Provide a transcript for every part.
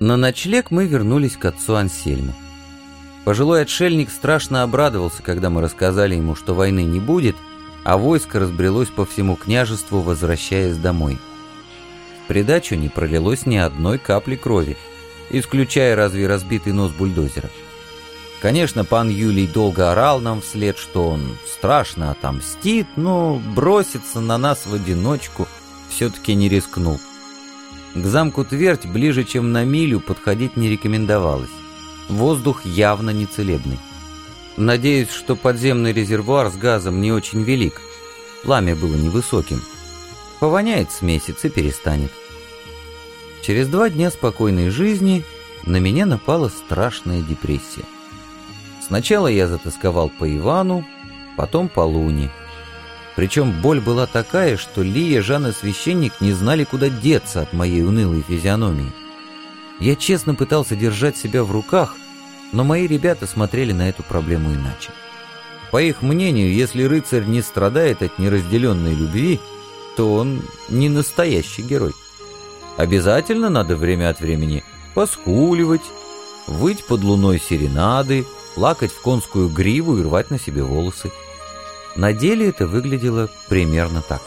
На ночлег мы вернулись к отцу Ансельму. Пожилой отшельник страшно обрадовался, когда мы рассказали ему, что войны не будет, а войско разбрелось по всему княжеству, возвращаясь домой. В придачу не пролилось ни одной капли крови, исключая разве разбитый нос бульдозера. Конечно, пан Юлий долго орал нам вслед, что он страшно отомстит, но броситься на нас в одиночку все-таки не рискнул. К замку Твердь ближе, чем на милю, подходить не рекомендовалось. Воздух явно нецелебный. Надеюсь, что подземный резервуар с газом не очень велик. Пламя было невысоким. Повоняет с месяц и перестанет. Через 2 дня спокойной жизни на меня напала страшная депрессия. Сначала я затосковал по Ивану, потом по Луне. Причем боль была такая, что Лия, Жан и священник не знали, куда деться от моей унылой физиономии. Я честно пытался держать себя в руках, но мои ребята смотрели на эту проблему иначе. По их мнению, если рыцарь не страдает от неразделенной любви, то он не настоящий герой. Обязательно надо время от времени поскуливать, выть под луной серенады, плакать в конскую гриву и рвать на себе волосы. На деле это выглядело примерно так.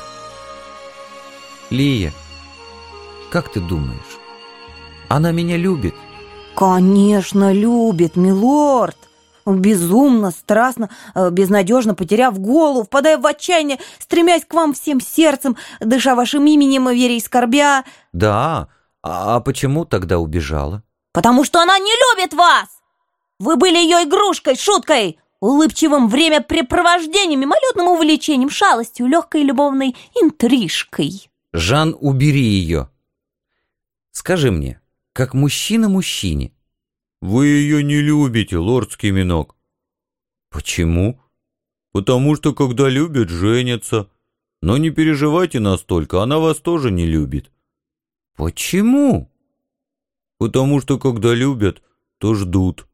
«Лия, как ты думаешь, она меня любит?» «Конечно, любит, милорд! Безумно, страстно, безнадежно, потеряв голову, впадая в отчаяние, стремясь к вам всем сердцем, дыша вашим именем и веря и скорбя». «Да, а почему тогда убежала?» «Потому что она не любит вас! Вы были ее игрушкой, шуткой, улыбчивым времяпрепровождением, мимолетным увлечением, шалостью, легкой любовной интрижкой». «Жан, убери ее! Скажи мне, как мужчина мужчине». «Вы ее не любите, лордский минок». «Почему?» «Потому что, когда любят, женятся. Но не переживайте настолько, она вас тоже не любит». «Почему?» «Потому что, когда любят, то ждут».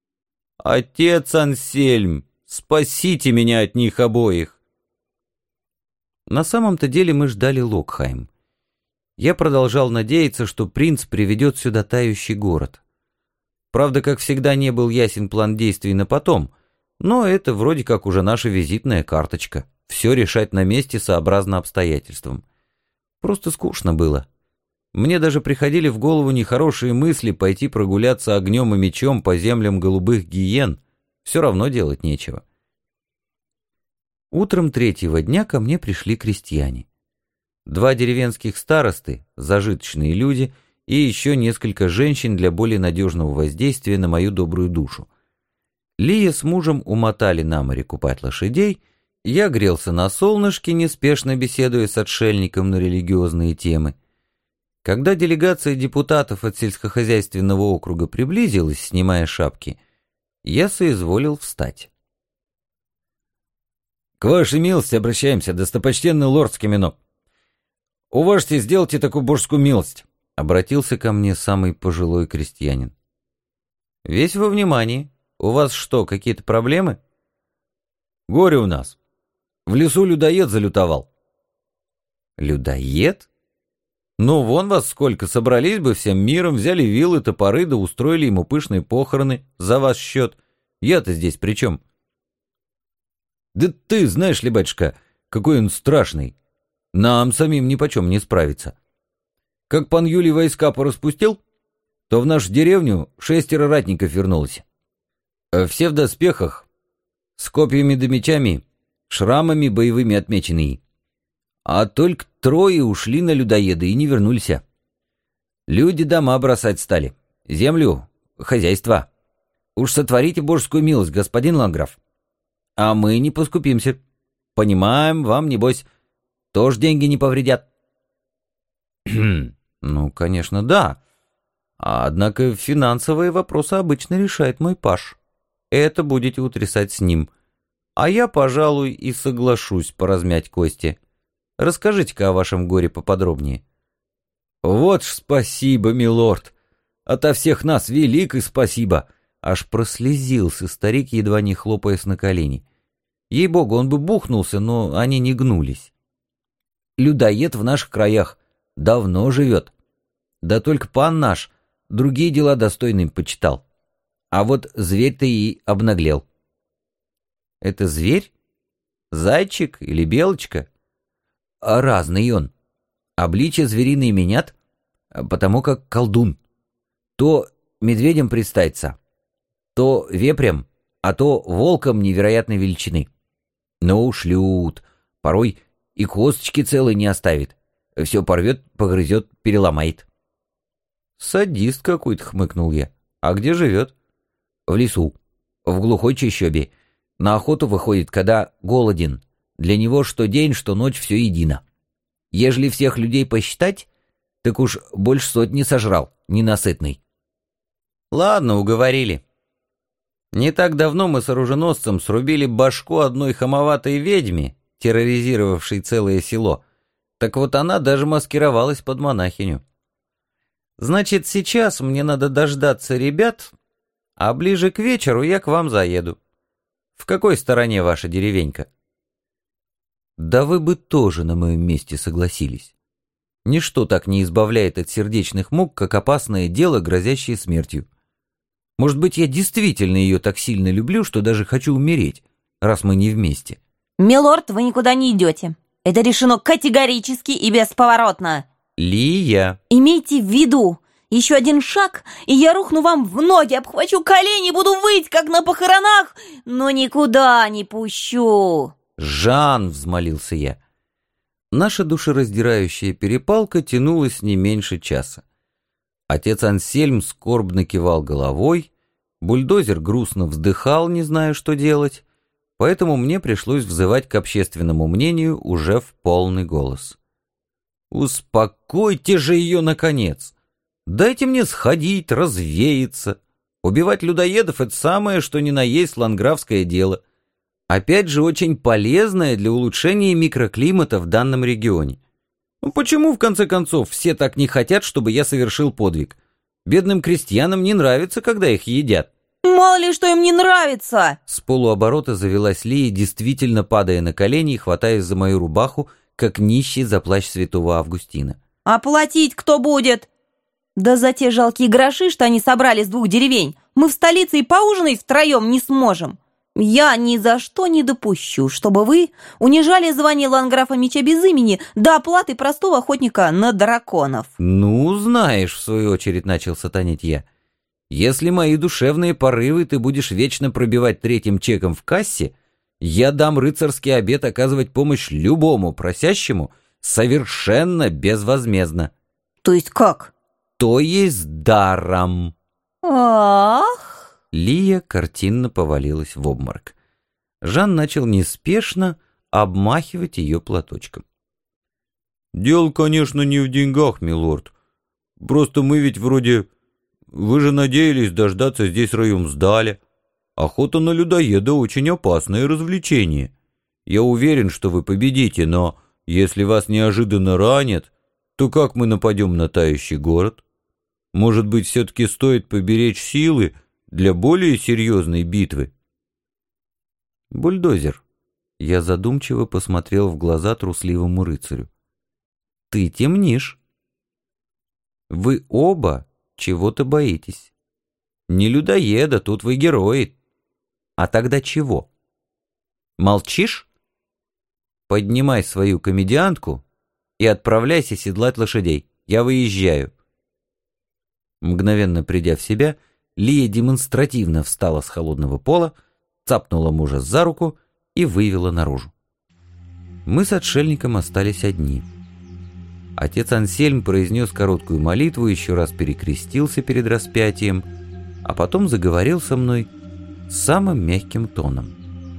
«Отец Ансельм, спасите меня от них обоих!» На самом-то деле мы ждали Локхайм. Я продолжал надеяться, что принц приведет сюда тающий город. Правда, как всегда, не был ясен план действий на потом, но это вроде как уже наша визитная карточка. Все решать на месте сообразно обстоятельствам. Просто скучно было. Мне даже приходили в голову нехорошие мысли пойти прогуляться огнем и мечом по землям голубых гиен. Все равно делать нечего. Утром 3-го дня ко мне пришли крестьяне. 2 деревенских старосты, зажиточные люди, и еще несколько женщин для более надежного воздействия на мою добрую душу. Лия с мужем умотали на море купать лошадей, я грелся на солнышке, неспешно беседуя с отшельником на религиозные темы. Когда делегация депутатов от сельскохозяйственного округа приблизилась, снимая шапки, я соизволил встать. «К вашей милости обращаемся, достопочтенный лордский минок. Уважьте, сделайте такую божескую милость», — обратился ко мне самый пожилой крестьянин. «Весь во внимании. У вас что, какие-то проблемы?» «Горе у нас. В лесу людоед залютовал». «Людоед? Ну, вон вас сколько, собрались бы всем миром, взяли вилы, топоры, да устроили ему пышные похороны за ваш счет. Я-то здесь при чем?» «Да ты знаешь ли, батюшка, какой он страшный. Нам самим нипочем не справиться. Как пан Юлий войска пораспустил, то в нашу деревню 6 ратников вернулось. Все в доспехах, с копьями да мечами, шрамами боевыми отмеченные. А только 3 ушли на людоеда и не вернулись. Люди дома бросать стали, землю, хозяйство. Уж сотворите божескую милость, господин ландграф. А мы не поскупимся. Понимаем, вам, небось, тоже деньги не повредят». «Ну, конечно, да. Однако финансовые вопросы обычно решает мой паж. Это будете утрясать с ним. А я, пожалуй, и соглашусь поразмять кости. Расскажите-ка о вашем горе поподробнее». «Вот ж спасибо, милорд. Ото всех нас великое спасибо». Аж прослезился старик, едва не хлопаясь на колени. Ей-богу, он бы бухнулся, но они не гнулись. «Людоед в наших краях давно живет. Да только пан наш другие дела достойным почитал. А вот зверь-то и обнаглел. Это зверь? Зайчик или белочка? А разный он. Обличья звериные менят, потому как колдун. То медведем предстается, то вепрем, а то волком невероятной величины. Но ушлют, порой и косточки целые не оставит. Все порвет, погрызет, переломает. Садист какой-то, хмыкнул я. А где живет? В лесу, в глухой чащобе. На охоту выходит, когда голоден. Для него что день, что ночь все едино. Ежели всех людей посчитать, так уж больше сотни сожрал, ненасытный. Ладно, уговорили. Не так давно мы с оруженосцем срубили башку одной хамоватой ведьме, терроризировавшей целое село. Так вот она даже маскировалась под монахиню. Значит, сейчас мне надо дождаться ребят, а ближе к вечеру я к вам заеду. В какой стороне ваша деревенька? Да вы бы тоже на моем месте согласились. Ничто так не избавляет от сердечных мук, как опасное дело, грозящее смертью. Может быть, я действительно ее так сильно люблю, что даже хочу умереть, раз мы не вместе. Милорд, вы никуда не идете. Это решено категорически и бесповоротно. Лия. Имейте в виду, еще один шаг, и я рухну вам в ноги, обхвачу колени, буду выть, как на похоронах, но никуда не пущу. Жан, взмолился я. Наша душераздирающая перепалка тянулась не меньше часа. Отец Ансельм скорбно кивал головой, бульдозер грустно вздыхал, не зная, что делать, поэтому мне пришлось взывать к общественному мнению уже в полный голос. «Успокойте же ее, наконец! Дайте мне сходить, развеяться! Убивать людоедов — это самое, что ни на есть ландграфское дело. Опять же, очень полезное для улучшения микроклимата в данном регионе. Ну почему, в конце концов, все так не хотят, чтобы я совершил подвиг? Бедным крестьянам не нравится, когда их едят». «Мало ли, что им не нравится!» С полуоборота завелась Лия, действительно падая на колени и хватаясь за мою рубаху, как нищий за плащ святого Августина. «А платить кто будет?» «Да за те жалкие гроши, что они собрали с 2 деревень, мы в столице и поужинать втроем не сможем. Я ни за что не допущу, чтобы вы унижали звание ланграфа Меча без имени до оплаты простого охотника на драконов». «Ну, знаешь, в свою очередь начал сатанить я. Если мои душевные порывы ты будешь вечно пробивать 3-м чеком в кассе, я дам рыцарский обет оказывать помощь любому просящему совершенно безвозмездно». «То есть как?» «То есть даром». «Ах!» Лия картинно повалилась в обморок. Жан начал неспешно обмахивать ее платочком. «Дело, конечно, не в деньгах, милорд. Просто мы ведь вроде... Вы же надеялись дождаться здесь райумсдаля. Охота на людоеда — очень опасное развлечение. Я уверен, что вы победите, но если вас неожиданно ранят, то как мы нападем на тающий город? Может быть, все-таки стоит поберечь силы для более серьезной битвы?» «Бульдозер», — я задумчиво посмотрел в глаза трусливому рыцарю. «Ты темнишь. Вы оба чего-то боитесь. Не людоеда, тут вы герои. А тогда чего? Молчишь? Поднимай свою комедиантку и отправляйся седлать лошадей. Я выезжаю». Мгновенно придя в себя, Лия демонстративно встала с холодного пола, цапнула мужа за руку и вывела наружу. Мы с отшельником остались одни. Отец Ансельм произнес короткую молитву, еще раз перекрестился перед распятием, а потом заговорил со мной самым мягким тоном.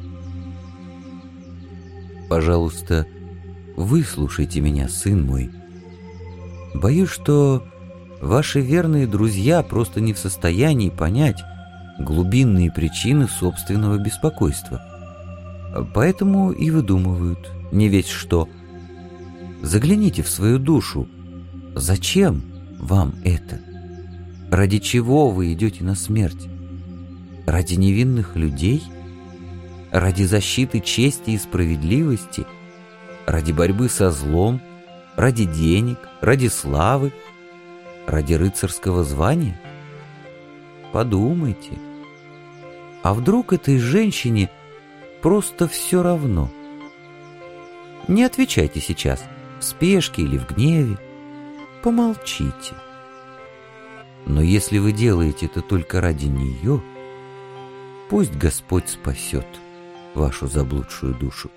«Пожалуйста, выслушайте меня, сын мой. Боюсь, что ваши верные друзья просто не в состоянии понять глубинные причины собственного беспокойства. Поэтому и выдумывают не весть что. Загляните в свою душу. Зачем вам это? Ради чего вы идете на смерть? Ради невинных людей? Ради защиты чести и справедливости? Ради борьбы со злом? Ради денег? Ради славы? Ради рыцарского звания? Подумайте. А вдруг этой женщине просто все равно? Не отвечайте сейчас, в спешке или в гневе. Помолчите. Но если вы делаете это только ради нее, пусть Господь спасет вашу заблудшую душу.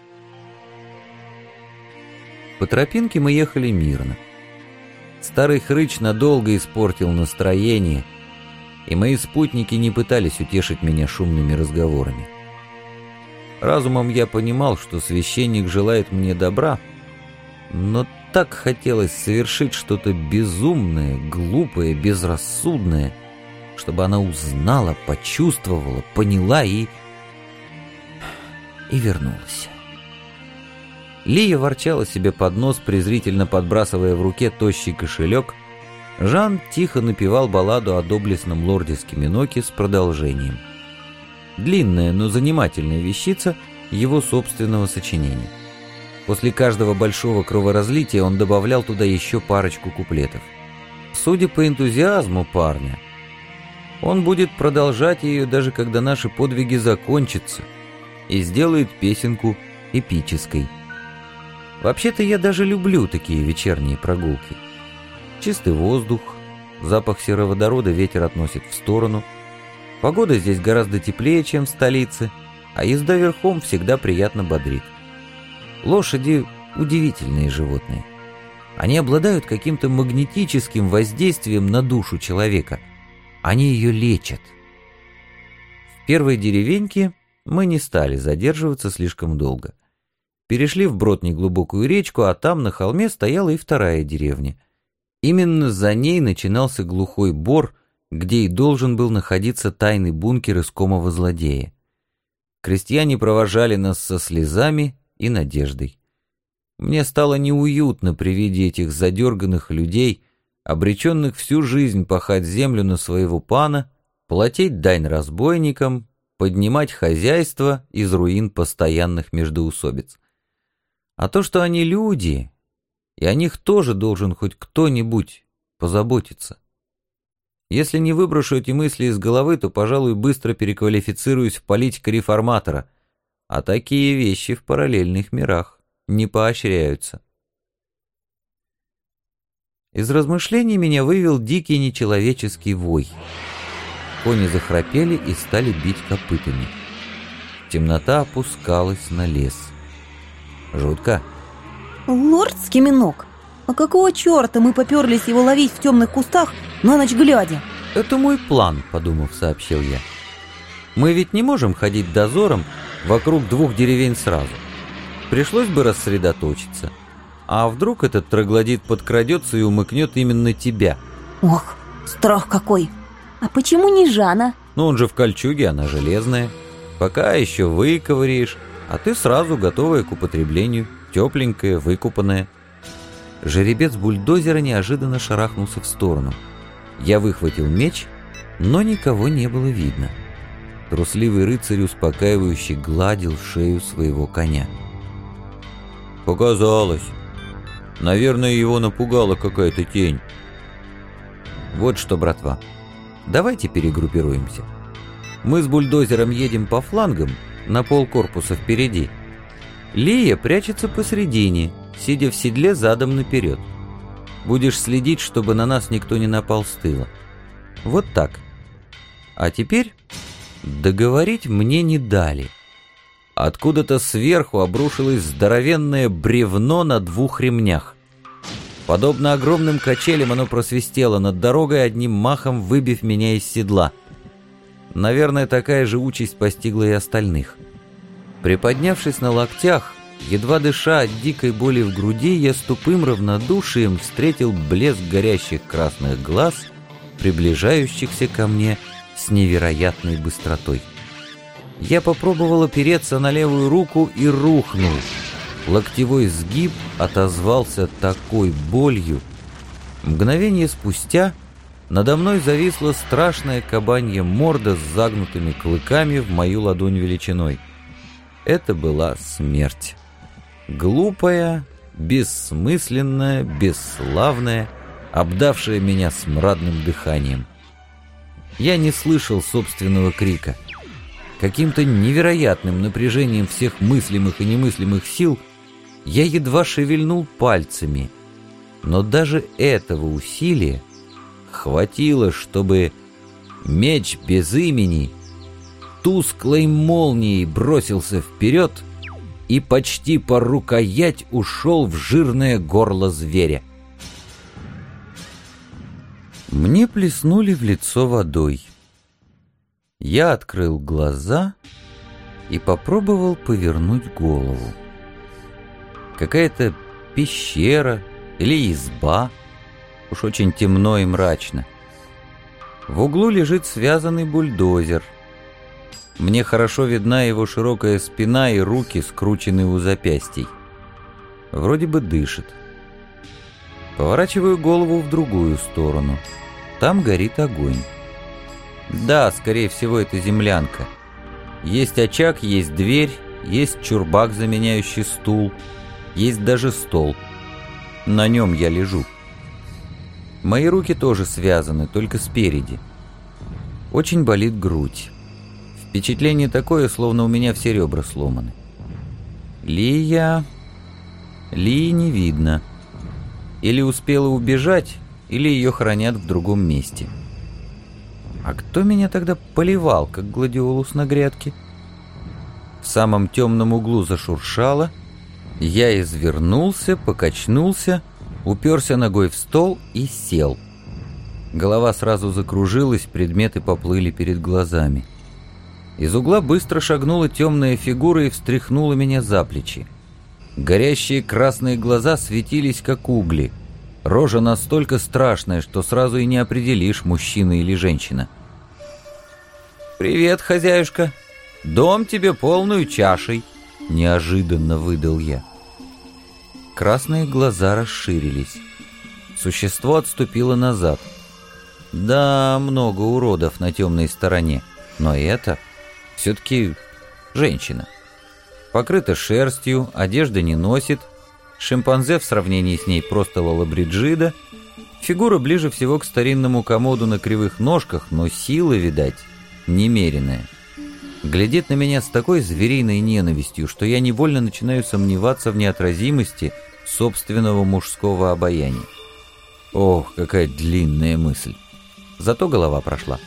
По тропинке мы ехали мирно. Старый хрыч надолго испортил настроение, и мои спутники не пытались утешить меня шумными разговорами. Разумом я понимал, что священник желает мне добра, но так хотелось совершить что-то безумное, глупое, безрассудное, чтобы она узнала, почувствовала, поняла и вернулась. Лия ворчала себе под нос, презрительно подбрасывая в руке тощий кошелек. Жан тихо напевал балладу о доблестном лорде Скиминоке с продолжением. Длинная, но занимательная вещица его собственного сочинения. После каждого большого кроворазлития он добавлял туда еще парочку куплетов. Судя по энтузиазму парня, он будет продолжать ее, даже когда наши подвиги закончатся, и сделает песенку эпической. Вообще-то я даже люблю такие вечерние прогулки. Чистый воздух, запах сероводорода ветер относит в сторону. Погода здесь гораздо теплее, чем в столице, а езда верхом всегда приятно бодрит. Лошади – удивительные животные. Они обладают каким-то магнетическим воздействием на душу человека. Они ее лечат. В первой деревеньке мы не стали задерживаться слишком долго. Перешли вброд неглубокую речку, а там на холме стояла и вторая деревня. Именно за ней начинался глухой бор, где и должен был находиться тайный бункер искомого злодея. Крестьяне провожали нас со слезами и надеждой. Мне стало неуютно при виде этих задерганных людей, обреченных всю жизнь пахать землю на своего пана, платить дань разбойникам, поднимать хозяйство из руин постоянных междоусобиц. А то, что они люди, и о них тоже должен хоть кто-нибудь позаботиться. Если не выброшу эти мысли из головы, то, пожалуй, быстро переквалифицируюсь в политика-реформатора, а такие вещи в параллельных мирах не поощряются. Из размышлений меня вывел дикий нечеловеческий вой. Кони захрапели и стали бить копытами. Темнота опускалась на лес. Жутко. Лорд Скиминок, а какого черта мы поперлись его ловить в темных кустах на ночь глядя? Это мой план, подумав, сообщил я. Мы ведь не можем ходить дозором вокруг двух деревень сразу. Пришлось бы рассредоточиться. А вдруг этот троглодит подкрадется и умыкнет именно тебя? Ох, страх какой! А почему не Жана? Ну он же в кольчуге, она железная. Пока еще выковыряешь, а ты сразу готовая к употреблению, тепленькая, выкупанная. Жеребец бульдозера неожиданно шарахнулся в сторону. Я выхватил меч, но никого не было видно. Трусливый рыцарь успокаивающе гладил шею своего коня. Показалось. Наверное, его напугала какая-то тень. Вот что, братва, давайте перегруппируемся. Мы с бульдозером едем по флангам, на полкорпуса впереди. Лия прячется посредине, сидя в седле задом наперед. Будешь следить, чтобы на нас никто не напал с тыла. Вот так. А теперь договорить мне не дали. Откуда-то сверху обрушилось здоровенное бревно на двух ремнях. Подобно огромным качелям оно просвистело над дорогой, одним махом выбив меня из седла. Наверное, такая же участь постигла и остальных. Приподнявшись на локтях, едва дыша от дикой боли в груди, я с тупым равнодушием встретил блеск горящих красных глаз, приближающихся ко мне с невероятной быстротой. Я попробовал опереться на левую руку и рухнул. Локтевой сгиб отозвался такой болью. Мгновение спустя надо мной зависла страшная кабанья морда с загнутыми клыками в мою ладонь величиной. Это была смерть. Глупая, бессмысленная, бесславная обдавшая меня смрадным дыханием. Я не слышал собственного крика. Каким-то невероятным напряжением всех мыслимых и немыслимых сил я едва шевельнул пальцами, но даже этого усилия хватило, чтобы меч без имени тусклой молнией бросился вперед и почти по рукоять ушел в жирное горло зверя. Мне плеснули в лицо водой. Я открыл глаза и попробовал повернуть голову. Какая-то пещера или изба, уж очень темно и мрачно. В углу лежит связанный бульдозер. Мне хорошо видна его широкая спина и руки, скрученные у запястий. Вроде бы дышит. Поворачиваю голову в другую сторону. Там горит огонь. Да, скорее всего, это землянка. Есть очаг, есть дверь, есть чурбак, заменяющий стул, есть даже стол. На нем я лежу. Мои руки тоже связаны, только спереди. Очень болит грудь. Впечатление такое, словно у меня все ребра сломаны. Лии не видно. Или успела убежать, или ее хранят в другом месте. А кто меня тогда поливал, как гладиолус на грядке? В самом темном углу зашуршало. Я извернулся, покачнулся, уперся ногой в стол и сел. Голова сразу закружилась, предметы поплыли перед глазами. Из угла быстро шагнула темная фигура и встряхнула меня за плечи. Горящие красные глаза светились, как угли. Рожа настолько страшная, что сразу и не определишь, мужчина или женщина. «Привет, хозяюшка! Дом тебе полную чашей!» — неожиданно выдал я. Красные глаза расширились. Существо отступило назад. Да, много уродов на темной стороне, но это все-таки женщина. Покрыта шерстью, одежды не носит, шимпанзе в сравнении с ней просто лалабриджида, фигура ближе всего к старинному комоду на кривых ножках, но сила, видать, немеренная. Глядит на меня с такой звериной ненавистью, что я невольно начинаю сомневаться в неотразимости собственного мужского обаяния. Ох, какая длинная мысль. Зато голова прошла.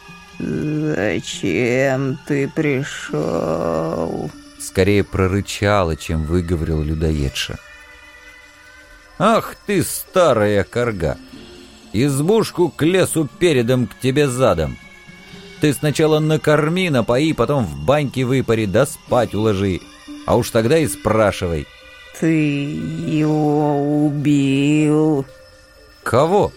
«Зачем ты пришел?» Скорее прорычала, чем выговорил людоедша. «Ах ты, старая корга! Избушку к лесу передом, к тебе задом! Ты сначала накорми, напои, потом в баньке выпари, да спать уложи, а уж тогда и спрашивай». «Ты его убил?» «Кого?»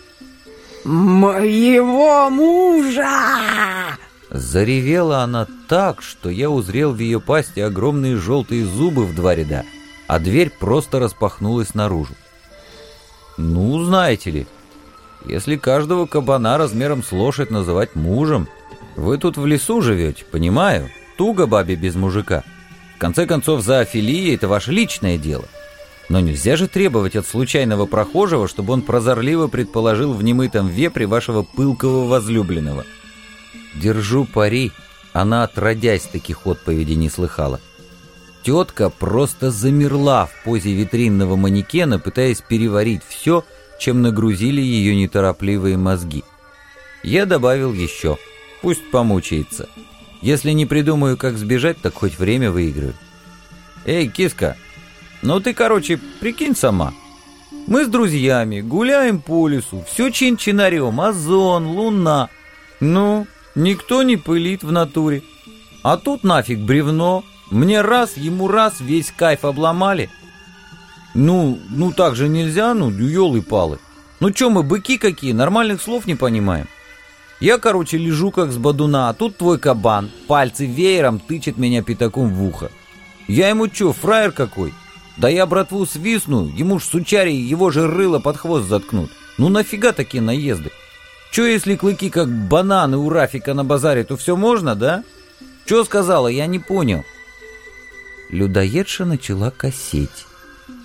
«Моего мужа!» Заревела она так, что я узрел в ее пасти огромные желтые зубы в 2 ряда, а дверь просто распахнулась наружу. Ну, знаете ли, если каждого кабана размером с лошадь называть мужем, вы тут в лесу живете, понимаю, туго бабе без мужика. В конце концов, зоофилия — это ваше личное дело. Но нельзя же требовать от случайного прохожего, чтобы он прозорливо предположил в немытом вепре вашего пылкого возлюбленного. Держу пари, она отродясь таких отповедей не слыхала. Тетка просто замерла в позе витринного манекена, пытаясь переварить все, чем нагрузили ее неторопливые мозги. Я добавил еще. Пусть помучается. Если не придумаю, как сбежать, так хоть время выиграю. Эй, киска, ну ты, короче, прикинь сама. Мы с друзьями гуляем по лесу, все чин-чинарем, озон, луна. Ну, никто не пылит в натуре. А тут нафиг бревно. Мне раз, ему раз, весь кайф обломали. Ну так же нельзя, ёлы-палы. Ну чё мы, быки какие, нормальных слов не понимаем. Я, короче, лежу как с бодуна, а тут твой кабан пальцы веером тычет меня пятаком в ухо. Я ему чё, фраер какой? Да я братву свистну, ему ж сучари его же рыло под хвост заткнут. Ну нафига такие наезды? Чё, если клыки как бананы у Рафика на базаре, то все можно, да? Чё сказала, я не понял. Людоедша начала косеть.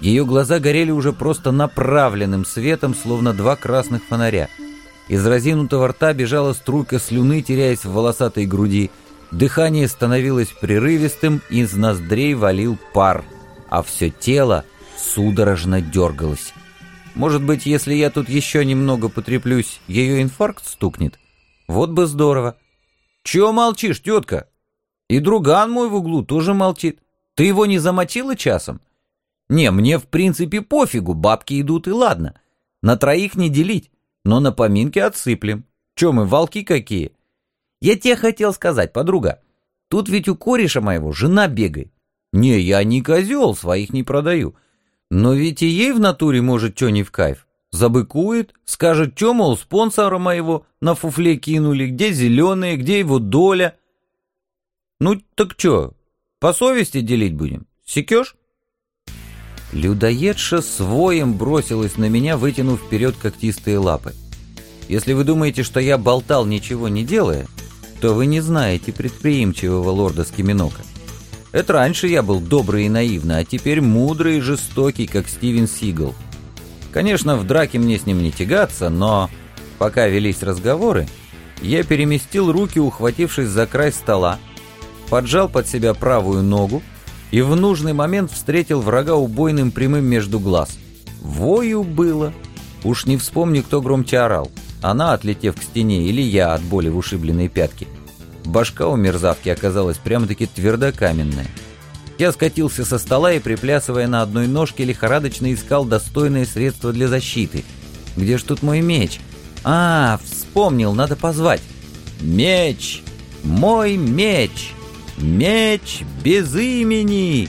Ее глаза горели уже просто направленным светом, словно два красных фонаря. Из разинутого рта бежала струйка слюны, теряясь в волосатой груди. Дыхание становилось прерывистым, из ноздрей валил пар, а все тело судорожно дергалось. Может быть, если я тут еще немного потреплюсь, ее инфаркт стукнет? Вот бы здорово. Чего молчишь, тетка? И друган мой в углу тоже молчит. Ты его не замочила часом? Не, мне в принципе пофигу, бабки идут и ладно. На троих не делить, но на поминки отсыплем. Че мы, волки какие? Я тебе хотел сказать, подруга, тут ведь у кореша моего жена бегает. Не, я не козел, своих не продаю. Но ведь и ей в натуре может что не в кайф. Забыкует, скажет, что, мол, спонсора моего на фуфле кинули, где зеленые, где его доля. Ну так что, по совести делить будем? Секешь? Людоедша с воем бросилась на меня, вытянув вперед когтистые лапы. Если вы думаете, что я болтал, ничего не делая, то вы не знаете предприимчивого лорда Скиминока. Это раньше я был добрый и наивный, а теперь мудрый и жестокий, как Стивен Сигал. Конечно, в драке мне с ним не тягаться, но пока велись разговоры, я переместил руки, ухватившись за край стола, поджал под себя правую ногу и в нужный момент встретил врага убойным прямым между глаз. Вою было. Уж не вспомню, кто громче орал. Она, отлетев к стене, или я от боли в ушибленной пятке. Башка у мерзавки оказалась прямо-таки твердокаменная. Я скатился со стола и, приплясывая на одной ножке, лихорадочно искал достойное средство для защиты. Где ж тут мой меч? А, вспомнил, надо позвать. Меч! Мой меч! Меч без имени!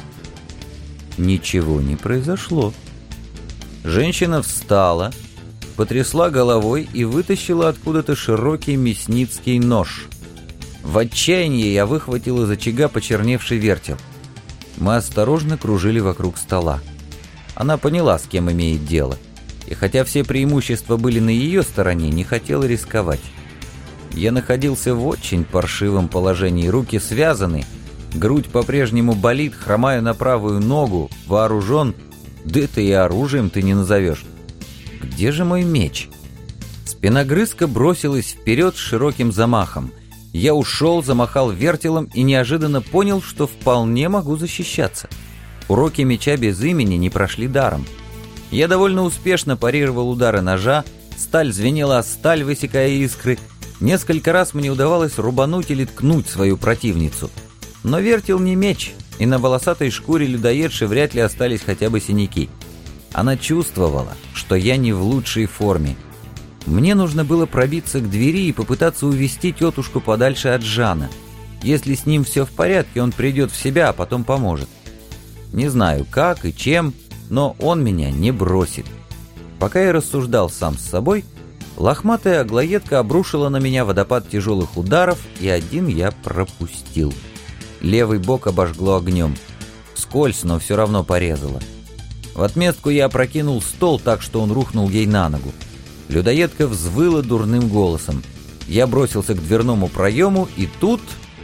Ничего не произошло. Женщина встала, потрясла головой и вытащила откуда-то широкий мясницкий нож. В отчаянии я выхватил из очага почерневший вертел. Мы осторожно кружили вокруг стола. Она поняла, с кем имеет дело, и хотя все преимущества были на ее стороне, не хотела рисковать. Я находился в очень паршивом положении, руки связаны, грудь по-прежнему болит, хромаю на правую ногу, вооружен, да это и оружием ты не назовешь. Где же мой меч? Спиногрызка бросилась вперед с широким замахом. Я ушел, замахал вертелом и неожиданно понял, что вполне могу защищаться. Уроки меча без имени не прошли даром. Я довольно успешно парировал удары ножа, сталь звенела о сталь, высекая искры. Несколько раз мне удавалось рубануть или ткнуть свою противницу. Но вертел не меч, и на волосатой шкуре людоедши вряд ли остались хотя бы синяки. Она чувствовала, что я не в лучшей форме. Мне нужно было пробиться к двери и попытаться увести тетушку подальше от Жана. Если с ним все в порядке, он придет в себя, а потом поможет. Не знаю, как и чем, но он меня не бросит. Пока я рассуждал сам с собой, лохматая аглоедка обрушила на меня водопад тяжелых ударов, и один я пропустил. Левый бок обожгло огнем. Вскользь, но все равно порезало. В отместку я опрокинул стол так, что он рухнул ей на ногу. Людоедка взвыла дурным голосом. Я бросился к дверному проему, и тут...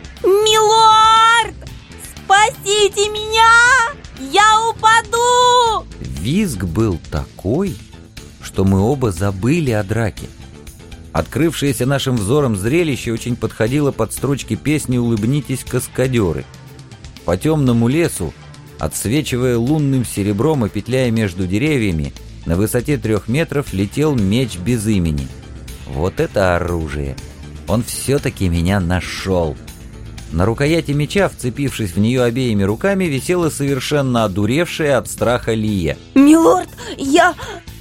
«Милорд! Спасите меня! Я упаду!» Визг был такой, что мы оба забыли о драке. Открывшееся нашим взором зрелище очень подходило под строчки песни «Улыбнитесь, каскадеры». По темному лесу, отсвечивая лунным серебром и петляя между деревьями, на высоте 3 метров летел меч без имени. Вот это оружие! Он все-таки меня нашел. На рукояти меча, вцепившись в нее обеими руками, висела совершенно одуревшая от страха Лия. «Милорд, я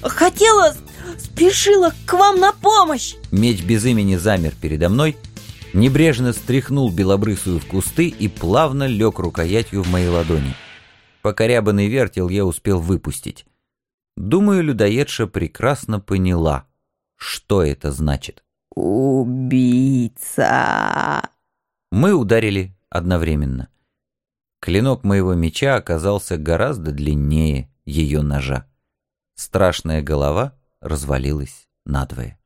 спешила к вам на помощь!» Меч без имени замер передо мной, небрежно стряхнул белобрысую в кусты и плавно лег рукоятью в моей ладони. Покорябанный вертел я успел выпустить. Думаю, людоедша прекрасно поняла, что это значит. «Убийца!» Мы ударили одновременно. Клинок моего меча оказался гораздо длиннее ее ножа. Страшная голова развалилась надвое.